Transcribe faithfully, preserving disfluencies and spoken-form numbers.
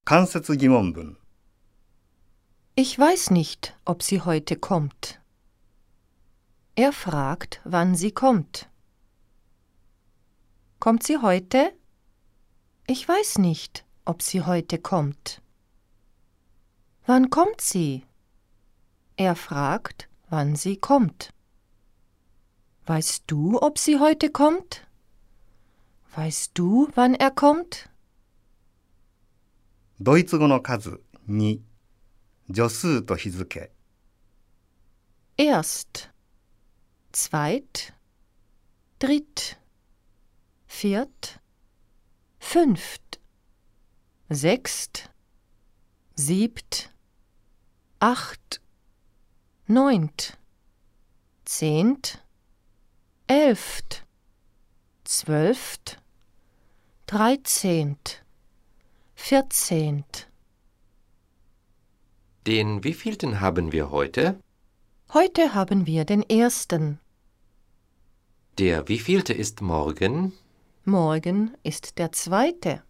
間接疑問文 Ich weiß nicht, ob sie heute kommt. Er fragt, wann sie kommt. Kommt sie heute? Ich weiß nicht, ob sie heute kommt. Wann kommt sie? Er fragt, wann sie kommt. Weißt du, ob sie heute kommt? Weißt du, wann er kommt? ドイツ語の数に助数と日付 Erst, zweit, dritt, viert, fünft, sechst, siebt, acht, neunt, zehnt, elft, zwölft, dreizehnt, vierzehnt. Den wievielten haben wir heute? Heute haben wir den ersten. Der wievielte ist morgen? Morgen ist der zweite.